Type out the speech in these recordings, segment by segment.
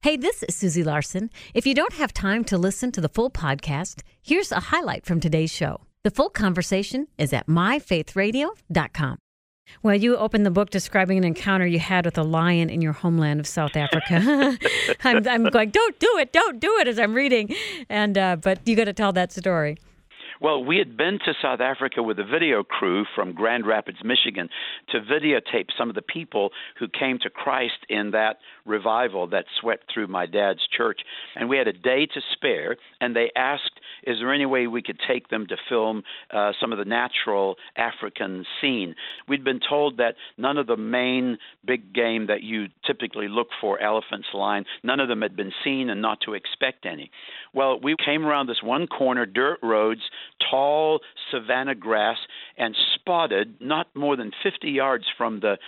Hey, this is Susie Larson. If you don't have time to listen to the full podcast, here's a highlight from today's show. The full conversation is at myfaithradio.com. Well, you opened the book describing an encounter you had with a lion in your homeland of South Africa. I'm going, don't do it, as I'm reading. And but you got to tell that story. Well, we had been to South Africa with a video crew from Grand Rapids, Michigan, to videotape some of the people who came to Christ in that revival that swept through my dad's church. And we had a day to spare, and they asked, is there any way we could take them to film some of the natural African scene? We'd been told that none of the main big game that you typically look for, elephants, lion, none of them had been seen and not to expect any. Well, we came around this one corner, dirt roads, tall savanna grass, and spotted not more than 50 yards from the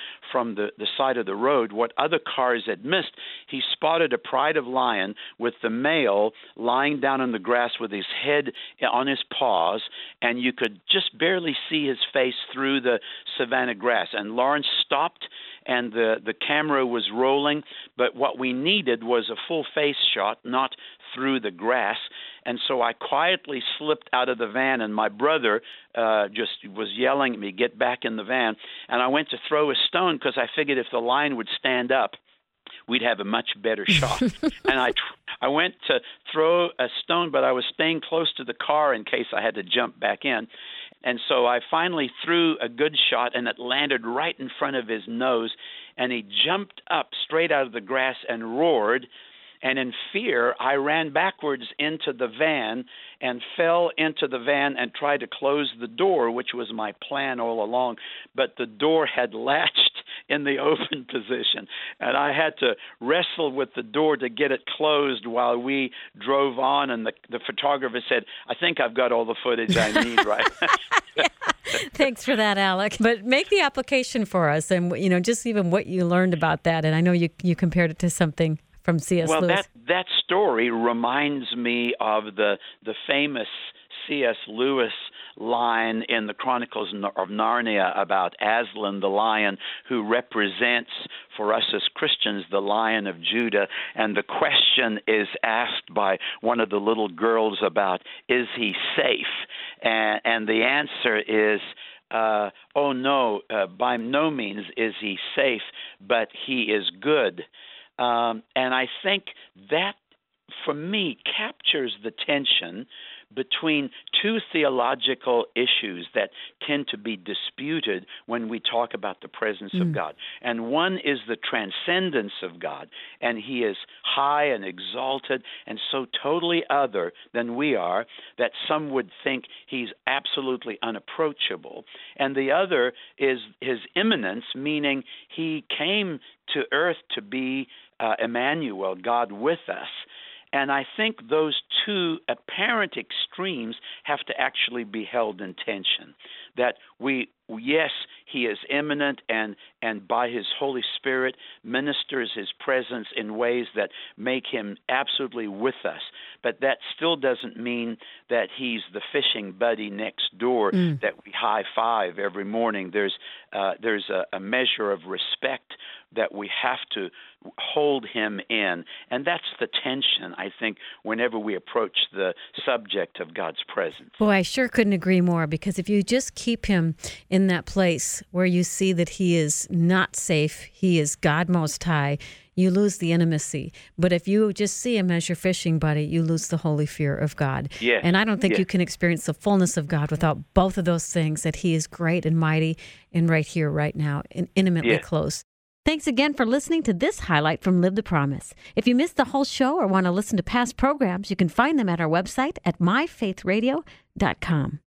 side of the road what other cars had missed. He spotted a pride of lion with the male lying down in the grass with his head on his paws, and you could just barely see his face through the savanna grass. And Lawrence stopped, and the camera was rolling, but what we needed was a full face shot, not through the grass. And so I quietly slipped out of the van, and my brother just was yelling at me, get back in the van. And I went to throw a stone because I figured if the lion would stand up, we'd have a much better shot. And I went to throw a stone, but I was staying close to the car in case I had to jump back in. And so I finally threw a good shot, and it landed right in front of his nose, and he jumped up straight out of the grass and roared. And in fear, I ran backwards into the van and fell into the van and tried to close the door, which was my plan all along. But the door had latched in the open position, and I had to wrestle with the door to get it closed while we drove on. And the photographer said, I think I've got all the footage I need, right? Thanks for that, Alec. But make the application for us, and just even what you learned about that. And I know you compared it to something from C.S. Lewis. Well, that story reminds me of the famous C.S. Lewis line in the Chronicles of Narnia about Aslan the lion, who represents for us as Christians the Lion of Judah. And the question is asked by one of the little girls about, is he safe? And the answer is, oh no, by no means is he safe, but he is good. And I think that, for me, captures the tension between two theological issues that tend to be disputed when we talk about the presence of God. And one is the transcendence of God, and he is high and exalted and so totally other than we are that some would think he's absolutely unapproachable. And the other is his immanence, meaning he came to earth to be Emmanuel, God with us. And I think those two apparent extremes have to actually be held in tension. That yes, he is immanent and by his Holy Spirit ministers his presence in ways that make him absolutely with us. But that still doesn't mean that he's the fishing buddy next door that we high-five every morning. There's a measure of respect that we have to hold him in. And that's the tension, I think, whenever we approach the subject of God's presence. Boy, I sure couldn't agree more, because if you just keep him in that place where you see that he is not safe, he is God Most High, you lose the intimacy. But if you just see him as your fishing buddy, you lose the holy fear of God. Yes. And I don't think you can experience the fullness of God without both of those things, that he is great and mighty and right here, right now, and intimately close. Thanks again for listening to this highlight from Live the Promise. If you missed the whole show or want to listen to past programs, you can find them at our website at myfaithradio.com.